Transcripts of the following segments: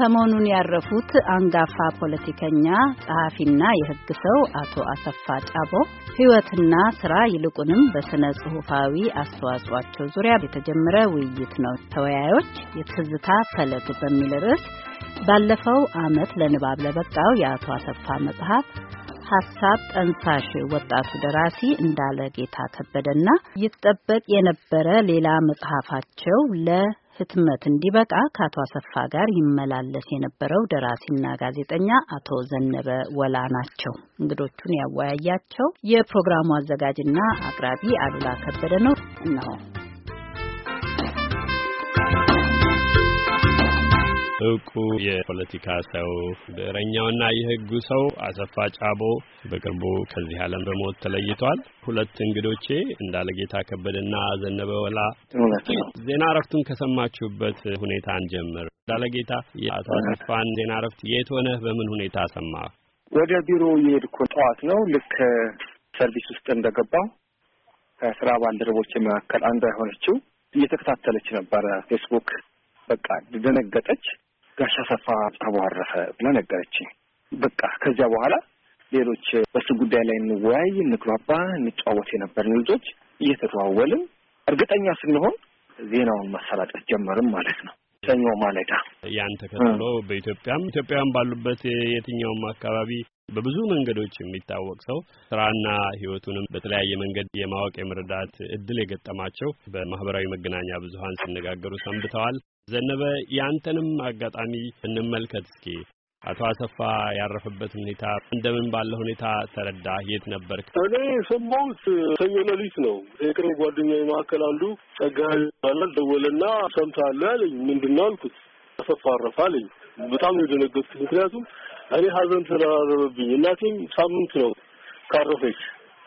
ሰሞኑን ያረፉት አንጋፋ ፖለቲከኛ ጸሐፊና የሕግ ሰው አቶ አሰፋ ጫቦ ሕይወትና ስራ ይልቁንም በስነ ጽሑፋዊ አስተዋጽኦአቸው ዙሪያ የተጀመረ ውይይት ነው። ተወያዮች የትዝታ ፈለግ በሚል ርዕስ ባለፈው ዓመት ለንባብ ለበቃው የአቶ አሰፋ መጽሐፍ ሐሳብ ጠንሳሽ ወጣቱ ደራሲ እንዳለጌታ ከበደና ይጠበቅ የነበረ ሌላ መጽሐፋቸው ለህትመት እንዲበቃ ከአቶ አሰፋ ጋር ይመላለስ የነበረው ደራሲና ጋዜጠኛ አቶ ዘነበ ወላ ናቸው። እንግዶቹን ያወያያቸው የፕሮግራሙ አዘጋጅና አቅራቢ አሉላ ከበደ ነው። እነሆ እውቁ የፖለቲካ ሰው ብዕረኛውና የሕጉ ሰው አሰፋ ጫቦ በቅርቡ ከዚህ ዓለም በሞት ተለይቷል። ሁለት እንግዶቼ እንዳለጌታ ከበደና ዘነበ ወላ ዜና እረፍቱን ከሰማችሁበት ሁኔታ እንጀምር። እንዳለጌታ የአቶ አሰፋን ዜና እረፍት የት ሆነህ በምን ሁኔታ ሰማህ? ወደ ቢሮ የሄድኩ ጠዋት ነው። ልክ ሰርቪስ ውስጥ እንደገባው ከስራ ባልደረቦች መካከል አንዷ የሆነችው እየተከታተለች ነበረ ፌስቡክ። በቃ ደነገጠች። ጋሽ አሰፋ ተባረፈ ብላ ነገረችኝ። በቃ ከዚያ በኋላ ሌሎች በሱ ጉዳይ ላይ እንወያይ፣ እንግባባ፣ እንጫወት የነበርን ልጆች እየተደዋወልን እርግጠኛ ስንሆን ዜናውን ማሰራጨት ጀመርም ማለት ነው። ሰኞ ማለዳ ያን ተከትሎ ኢትዮጵያውያን ባሉበት የትኛውም አካባቢ በብዙ መንገዶች የሚታወቅ ሰው ስራና ህይወቱንም በተለያየ መንገድ የማወቅ የመረዳት እድል የገጠማቸው በማህበራዊ መገናኛ ብዙሃን ሲነጋገሩ ሰንብተዋል። ዘነበ ያንተንም አጋጣሚ እንመልከት እስኪ። አቶ አሰፋ ያረፈበት ሁኔታ እንደምን ባለ ሁኔታ ተረዳ? የት ነበርክ? እኔ ሰሞኑን ሰኞ ሌሊት ነው። የቅርብ ጓደኛዬ መካከል አንዱ ጸጋዬ ባላል ደወለና ሰምተሃል አለኝ። ምንድነው አልኩት። አሰፋ አረፈ አለኝ። በጣም ነው የደነገጥኩት። ምክንያቱም እኔ ሀዘን ተደራረበብኝ። እናቴም ሳምንት ነው ካረፈች።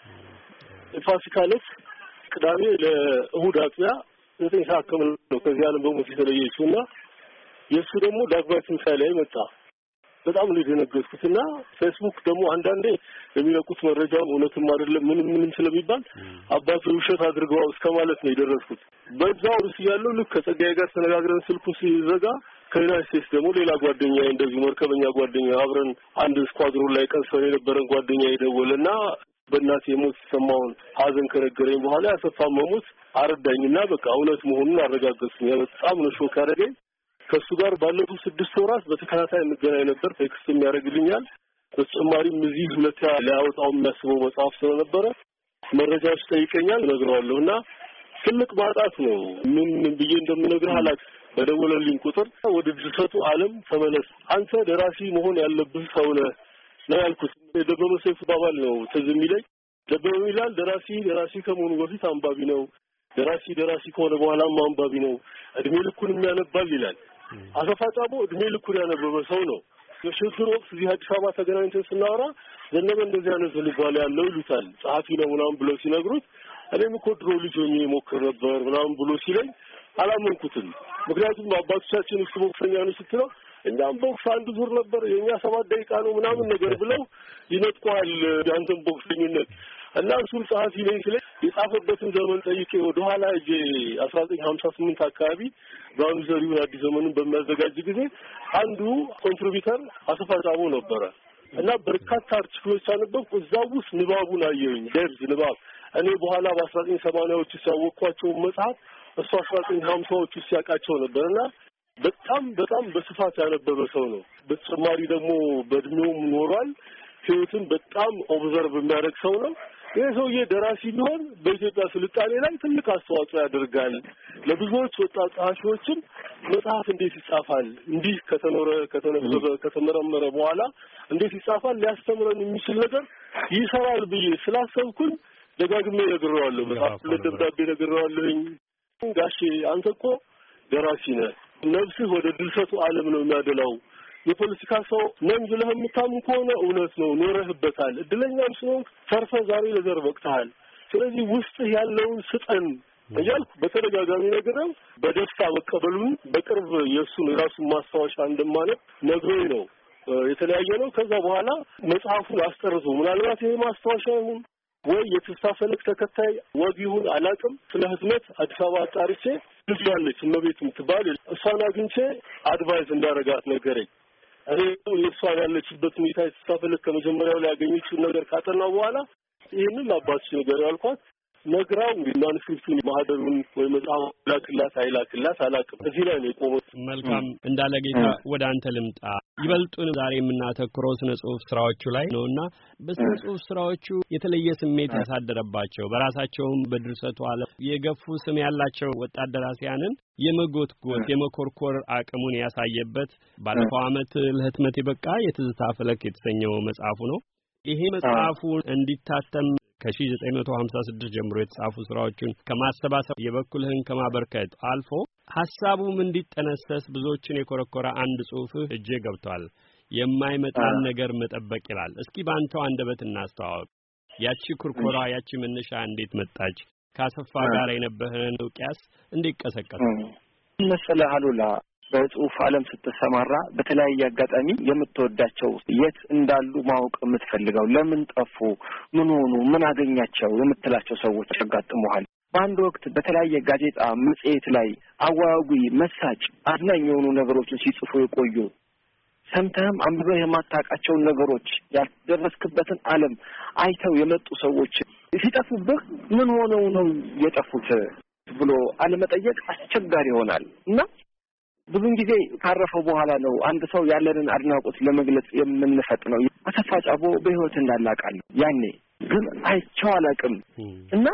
ፋሲካ ዕለት ቅዳሜ ለእሁድ አጥቢያ 9 ሰዓት ነው ከዚህ ዓለም በሞት የተለየችውና የእሱ ደግሞ ዳግማዊ ትንሣኤ ላይ መጣ። በጣም ነው የደነገጥኩትና ፌስቡክ ደግሞ አንዳንዴ የሚለቁት መረጃም እውነትም አይደለም ምንም ስለሚባል አባቱ ውሸት አድርገው እስከ ማለት ነው የደረስኩት። በዛው ርዕስ ያለው ልክ ከጸጋዬ ጋር ተነጋግረን ስልኩ ሲዘጋ ከዩናይትድ ስቴትስ ደግሞ ሌላ ጓደኛ እንደዚህ መርከበኛ ጓደኛ አብረን አንድ ስኳድሮን ላይ ቀንሰን የነበረን ጓደኛ ይደወለና በእናቴ ሞት ሰማውን ሀዘን ከነገረኝ በኋላ ያሰፋ መሞት አረዳኝና በቃ እውነት መሆኑን አረጋገጥኩኝ። በጣም ነው ሾክ ያደረገኝ። ከሱ ጋር ባለፉት 6 ወራት በተከታታይ እንገናኝ ነበር። ቴክስት የሚያደርግልኛል። በተጨማሪም እዚህ ሁለተኛ ሊያወጣው የሚያስበው መጽሐፍ ስለነበረ መረጃዎች ጠይቀኛል፣ እነግረዋለሁና ትልቅ ማጣት ነው። ምን ብዬ እንደምነግርህ አላውቅም። በደወለልኝ ቁጥር ወደ ድርሰቱ ዓለም ተመለስ፣ አንተ ደራሲ መሆን ያለብህ ሰው ነህ ነው ያልኩት። ደበበ ሰይፉ ባባል ነው ትዝ የሚለኝ። ደበበ ይላል ደራሲ ከመሆኑ በፊት አንባቢ ነው፣ ደራሲ ከሆነ በኋላም አንባቢ ነው፣ እድሜ ልኩን የሚያነባል ይላል። አሰፋ ጫቦ እድሜ ልኩን ያነበበ ሰው ነው። በሽግግር ወቅት እዚህ አዲስ አበባ ተገናኝተን ስናወራ ዘነበ እንደዚህ አይነት ልባል ያለው ይሉታል፣ ጸሐፊ ነው ምናምን ብለው ሲነግሩት እኔም እኮ ድሮ ልጅ ሆኜ ሞክር ነበር ምናምን ብሎ ሲለኝ አላመንኩትም። ምክንያቱም አባቶቻችን እሱ ቦክሰኛ ነው ስትለው እኛም ቦክስ አንድ ዙር ነበር የኛ 7 ደቂቃ ነው ምናምን ነገር ብለው ይነጥቋል ያንተን ቦክሰኝነት እና እሱን ጸሐፊ ነኝ ስለ የጻፈበትን ዘመን ጠይቄ ወደ ኋላ እጄ 1958 አካባቢ ባንዱ ዘሪሁን አዲስ ዘመንን በሚያዘጋጅ ጊዜ አንዱ ኮንትሪቢዩተር አሰፋ ጫቦ ነበረ እና በርካታ አርቲክሎች አነበብኩ። እዛው ውስጥ ንባቡን አየሁኝ፣ ደርዝ ንባብ። እኔ በኋላ በ1980ዎቹ ሲያወቅኳቸው መጽሐፍ እሱ 1950ዎቹ ሲያቃቸው ነበርና በጣም በስፋት ያነበበ ሰው ነው። በተጨማሪ ደግሞ በእድሜውም ኖሯል። ህይወትን በጣም ኦብዘርቭ የሚያደርግ ሰው ነው። ይህ ሰውዬ ደራሲ ቢሆን በኢትዮጵያ ስልጣኔ ላይ ትልቅ አስተዋጽኦ ያደርጋል። ለብዙዎች ወጣት ጸሐፊዎችም መጽሐፍ እንዴት ይጻፋል፣ እንዲህ ከተመረመረ በኋላ እንዴት ይጻፋል ሊያስተምረን የሚችል ነገር ይሰራል ብዬ ስላሰብኩኝ ደጋግሜ ነግሬዋለሁ። መጽሐፍ ለደብዳቤ ነግሬዋለሁኝ። ጋሼ አንተ እኮ ደራሲ ነህ፣ ነፍስህ ወደ ድርሰቱ ዓለም ነው የሚያደላው። የፖለቲካ ሰው ነኝ ብለህ የምታምን ከሆነ እውነት ነው፣ ኖረህበታል። እድለኛም ስለሆንክ ተርፈህ ዛሬ ለዘር በቅተሃል። ስለዚህ ውስጥህ ያለውን ስጠን እያልኩ በተደጋጋሚ ነግሬው በደስታ መቀበሉን በቅርብ የእሱን የራሱን ማስታወሻ እንደማነብ ነግሮኝ ነው የተለያየ ነው። ከዛ በኋላ መጽሐፉን አስጠርቶ ምናልባት ይሄ ማስታወሻ ይሁን ወይ የትዝታ ፈለግ ተከታይ ወግ ይሁን አላውቅም ስለ ህትመት አዲስ አበባ አጣርቼ ልጅ ያለች እመቤት የምትባል እሷን አግኝቼ አድቫይስ እንዳረጋት ነገረኝ። እኔ እሷን ያለችበት ሁኔታ የትዝታ ፈለግ ከመጀመሪያው ላይ ያገኘችውን ነገር ካጠናው በኋላ ይህንን አባትሽ ነገር ያልኳት ነግራው እንግዲህ ማኑስክሪፕቱን ማህደሩን ወይ መጽሐፍ ላክላት አይላክላት አላውቅም። እዚህ ላይ ነው የቆመው። መልካም እንዳለ ጌታ ወደ አንተ ልምጣ። ይበልጡን ዛሬ የምናተኩረው ስነ ጽሁፍ ስራዎቹ ላይ ነውና በስነ ጽሁፍ ስራዎቹ የተለየ ስሜት ያሳደረባቸው በራሳቸውም በድርሰቱ ዓለም የገፉ ስም ያላቸው ወጣት ደራሲያንን የመጎትጎት የመኮርኮር አቅሙን ያሳየበት ባለፈው ዓመት ለህትመት የበቃ የትዝታ ፈለክ የተሰኘው መጽሐፉ ነው። ይሄ መጽሐፉ እንዲታተም ከ1956 ጀምሮ የተጻፉ ስራዎችን ከማሰባሰብ የበኩልህን ከማበርከት አልፎ ሐሳቡም እንዲጠነሰስ ብዙዎችን የኮረኮረ አንድ ጽሑፍ እጄ ገብቷል። የማይመጣን ነገር መጠበቅ ይላል። እስኪ ባንተው አንደበት እናስተዋወቅ። ያቺ ኩርኮራ ያቺ መነሻ እንዴት መጣች? ካሰፋ ጋር የነበረን ውቅያስ እንዴት ቀሰቀሰ? መሰለህ አሉላ በጽሁፍ ዓለም ስትሰማራ በተለያየ አጋጣሚ የምትወዳቸው የት እንዳሉ ማወቅ የምትፈልገው ለምን ጠፉ፣ ምን ሆኑ፣ ምን አገኛቸው የምትላቸው ሰዎች ያጋጥሙሃል። በአንድ ወቅት በተለያየ ጋዜጣ መጽሔት ላይ አዋጊ፣ መሳጭ፣ አዝናኝ የሆኑ ነገሮችን ሲጽፉ የቆዩ ሰምተህም አንብበህ የማታውቃቸውን ነገሮች ያልደረስክበትን ዓለም አይተው የመጡ ሰዎች ሲጠፉብህ ምን ሆነው ነው የጠፉት ብሎ አለመጠየቅ አስቸጋሪ ይሆናል እና ብዙን ጊዜ ካረፈው በኋላ ነው አንድ ሰው ያለንን አድናቆት ለመግለጽ የምንፈጥነው። አሰፋ ጫቦ በህይወት እንዳላቃለሁ ያኔ ግን አይቼው አላውቅም እና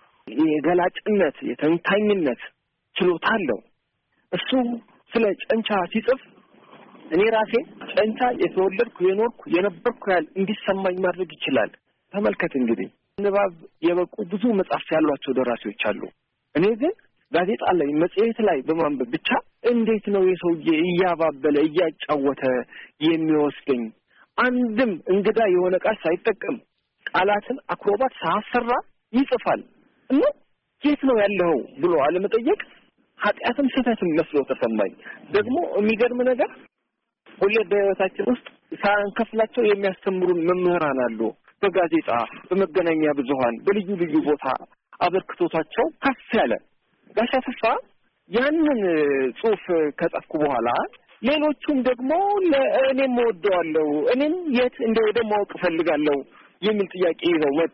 የገላጭነት የተንታኝነት ችሎታ አለው። እሱ ስለ ጨንቻ ሲጽፍ እኔ ራሴ ጨንቻ የተወለድኩ የኖርኩ የነበርኩ ያህል እንዲሰማኝ ማድረግ ይችላል። ተመልከት እንግዲህ ንባብ የበቁ ብዙ መጽሐፍ ያሏቸው ደራሲዎች አሉ። እኔ ግን ጋዜጣ ላይ መጽሔት ላይ በማንበብ ብቻ እንዴት ነው የሰውዬ እያባበለ እያጫወተ የሚወስደኝ? አንድም እንግዳ የሆነ ቃል ሳይጠቀም ቃላትን አክሮባት ሳያሰራ ይጽፋል እና የት ነው ያለው ብሎ አለመጠየቅ ኃጢአትም ስህተትም መስሎ ተሰማኝ። ደግሞ የሚገርም ነገር ሁሌ በህይወታችን ውስጥ ሳንከፍላቸው የሚያስተምሩን መምህራን አሉ። በጋዜጣ በመገናኛ ብዙሃን በልዩ ልዩ ቦታ አበርክቶታቸው ከፍ ያለ ጋሽ አሰፋ ያንን ጽሁፍ ከጻፍኩ በኋላ ሌሎቹም ደግሞ ለእኔም ወደዋለሁ እኔም የት እንደወደ ማወቅ ፈልጋለሁ የሚል ጥያቄ ይዘው መጡ።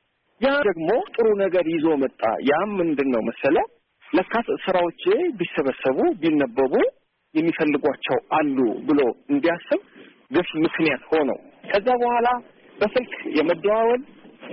ያ ደግሞ ጥሩ ነገር ይዞ መጣ። ያም ምንድነው መሰለ ለካስ ስራዎቼ ቢሰበሰቡ ቢነበቡ የሚፈልጓቸው አሉ ብሎ እንዲያስብ ግፍ ምክንያት ሆነው ከዛ በኋላ በስልክ የመደዋወል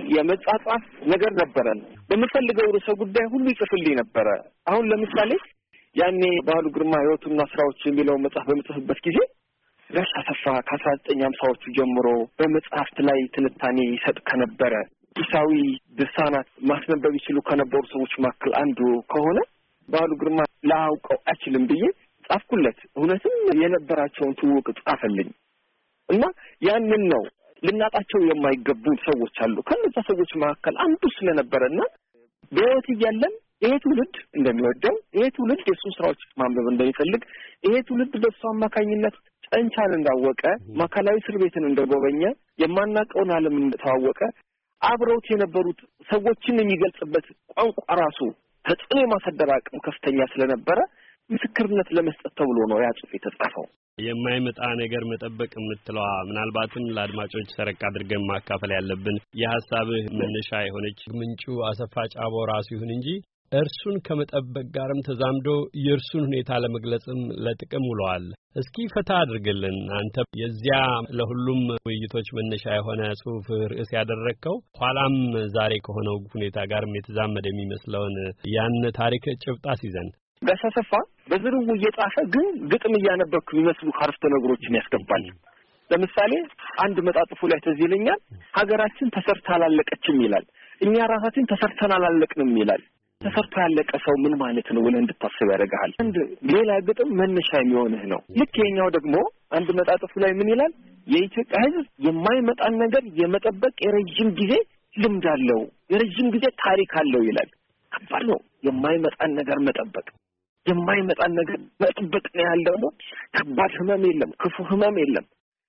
የመጻጻፍ ነገር ነበረን። በመፈልገው ርዕሰ ጉዳይ ሁሉ ይጽፍልኝ ነበረ። አሁን ለምሳሌ ያኔ ባህሉ ግርማ ህይወቱና ስራዎች የሚለው መጽሐፍ በመጽሐፍበት ጊዜ ጋሽ አሰፋ ከ1950ዎቹ ጀምሮ በመጽሐፍት ላይ ትንታኔ ይሰጥ ከነበረ ሂሳዊ ድርሳናት ማስነበብ ይችሉ ከነበሩ ሰዎች መካከል አንዱ ከሆነ ባህሉ ግርማ ላውቀው አይችልም ብዬ ጻፍኩለት። እውነትም የነበራቸውን ትውውቅ ጻፈልኝ እና ያንን ነው ልናጣቸው የማይገቡ ሰዎች አሉ። ከነዛ ሰዎች መካከል አንዱ ስለነበረና በህይወት እያለን ይሄ ትውልድ እንደሚወደው ይሄ ትውልድ የሱ ስራዎች ማንበብ እንደሚፈልግ ይሄ ትውልድ በሱ አማካኝነት ጨንቻን እንዳወቀ ማዕከላዊ እስር ቤትን እንደጎበኘ የማናውቀውን ዓለም እንደተዋወቀ አብረውት የነበሩት ሰዎችን የሚገልጽበት ቋንቋ ራሱ ተጽዕኖ የማሳደር አቅም ከፍተኛ ስለነበረ ምስክርነት ለመስጠት ተብሎ ነው ያ ጽሑፍ የተጻፈው። የማይመጣ ነገር መጠበቅ የምትለዋ ምናልባትም ለአድማጮች ሰረቅ አድርገን ማካፈል ያለብን የሐሳብህ መነሻ የሆነች ምንጩ አሰፋ ጫቦ ራሱ ይሁን እንጂ እርሱን ከመጠበቅ ጋርም ተዛምዶ የእርሱን ሁኔታ ለመግለጽም ለጥቅም ውለዋል። እስኪ ፈታ አድርግልን። አንተ የዚያ ለሁሉም ውይይቶች መነሻ የሆነ ጽሑፍ ርዕስ ያደረግከው ኋላም ዛሬ ከሆነው ሁኔታ ጋርም የተዛመደ የሚመስለውን ያን ታሪክ ጭብጣስ ይዘን ጋሽ አሰፋ በዝርው እየጻፈ ግን ግጥም እያነበብኩ የሚመስሉ አረፍተ ነገሮችን ያስገባል። ለምሳሌ አንድ መጣጥፉ ላይ ትዝ ይለኛል ሀገራችን ተሰርታ አላለቀችም ይላል። እኛ ራሳችን ተሰርተን አላለቅንም ይላል። ተሰርቶ ያለቀ ሰው ምን ማለት ነው ብለህ እንድታስብ ያደርጋል። አንድ ሌላ ግጥም መነሻ የሚሆንህ ነው። ልክ የኛው ደግሞ አንድ መጣጥፉ ላይ ምን ይላል? የኢትዮጵያ ሕዝብ የማይመጣን ነገር የመጠበቅ የረጅም ጊዜ ልምድ አለው፣ የረጅም ጊዜ ታሪክ አለው ይላል። ከባድ ነው የማይመጣን ነገር መጠበቅ። የማይመጣን ነገር መጠበቅ ነው ያለ ደግሞ ከባድ ህመም የለም፣ ክፉ ህመም የለም።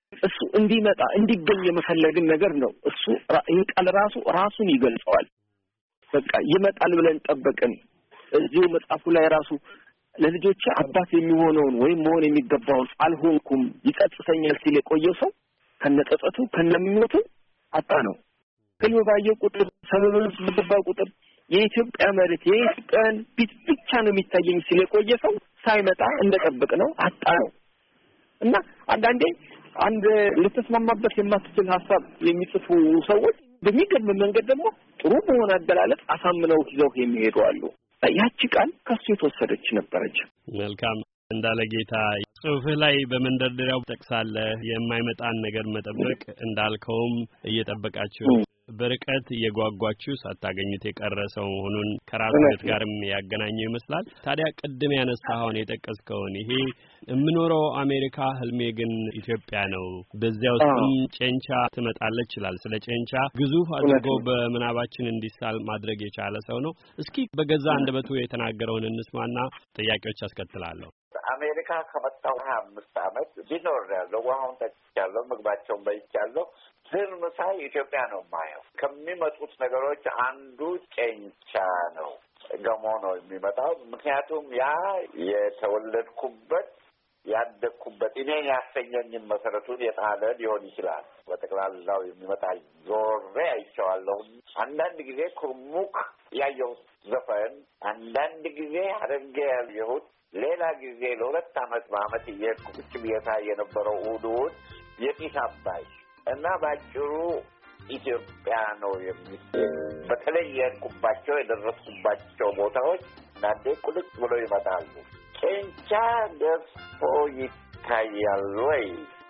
እሱ እንዲመጣ እንዲገኝ የመፈለግን ነገር ነው። እሱ ይሄ ቃል ራሱን ይገልጸዋል። በቃ ይመጣል ብለን ጠበቅን። እዚሁ መጽሐፉ ላይ ራሱ ለልጆቼ አባት የሚሆነውን ወይም መሆን የሚገባውን አልሆንኩም ይጸጽተኛል ሲል የቆየው ሰው ከነጸጸቱ ከነምኞቱ አጣ ነው። ህልም ባየው ቁጥር ሰበብን በገባው ቁጥር የኢትዮጵያ መሬት የኢትዮጵያን ቢት ብቻ ነው የሚታየኝ ሲል የቆየ ሰው ሳይመጣ እንደጠበቅ ነው አጣ ነው። እና አንዳንዴ አንድ ልትስማማበት የማትችል ሐሳብ የሚጽፉ ሰዎች በሚገርም መንገድ ደግሞ ጥሩ በሆነ አገላለጽ አሳምነው ይዘው የሚሄዱ አሉ። ያቺ ቃል ከሱ የተወሰደች ነበረች። መልካም እንዳለ ጌታ ጽሑፍህ ላይ በመንደርደሪያው ጠቅሳለህ የማይመጣን ነገር መጠበቅ እንዳልከውም እየጠበቃችሁ በርቀት እየጓጓችሁ ሳታገኙት የቀረ ሰው መሆኑን ከራስህ ጋርም ያገናኘው ይመስላል። ታዲያ ቅድም ያነሳኸውን የጠቀስከውን ይሄ የምኖረው አሜሪካ ህልሜ ግን ኢትዮጵያ ነው፣ በዚያ ውስጥም ጨንቻ ትመጣለች ይላል። ስለ ጨንቻ ግዙፍ አድርጎ በምናባችን እንዲሳል ማድረግ የቻለ ሰው ነው። እስኪ በገዛ አንደበቱ የተናገረውን እንስማና ጥያቄዎች አስከትላለሁ። አሜሪካ ከመጣሁ 25 ዓመት ቢኖር ያለው ውሃውን ጠጥቻለሁ፣ ምግባቸውን በልቻለሁ። ህልም ሳይ ኢትዮጵያ ነው የማየው። ከሚመጡት ነገሮች አንዱ ጨንቻ ነው፣ ገሞ ነው የሚመጣው። ምክንያቱም ያ የተወለድኩበት ያደግኩበት እኔን ያሰኘኝን መሰረቱን የጣለ ሊሆን ይችላል። በጠቅላላው የሚመጣ ዞሬ አይቼዋለሁ። አንዳንድ ጊዜ ኩርሙክ ያየሁት ዘፈን፣ አንዳንድ ጊዜ ሐረርጌ ያየሁት፣ ሌላ ጊዜ ለ2 ዓመት በዓመት እየሄድኩ ቁጭ ብዬታ የነበረው እሑድ የጢስ አባይ እና ባጭሩ ኢትዮጵያ ነው በተለይ የሄድኩባቸው የደረስኩባቸው ቦታዎች እናንዴ ቁልቅ ብሎ ይመጣሉ። ጨንቻ ደርሶ ይታያል ወይ?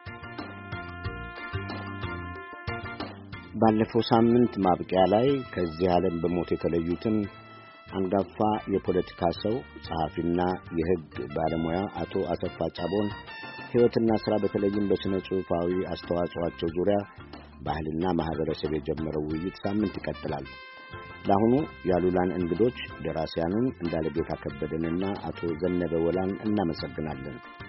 ባለፈው ሳምንት ማብቂያ ላይ ከዚህ ዓለም በሞት የተለዩትን አንጋፋ የፖለቲካ ሰው ጸሐፊና የሕግ ባለሙያ አቶ አሰፋ ጫቦን ሕይወትና ሥራ በተለይም በስነ ጽሑፋዊ አስተዋጽኦአቸው ዙሪያ ባህልና ማህበረሰብ የጀመረው ውይይት ሳምንት ይቀጥላል። ለአሁኑ ያሉላን እንግዶች ደራሲያኑን እንዳለጌታ ከበደንና አቶ ዘነበ ወላን እናመሰግናለን።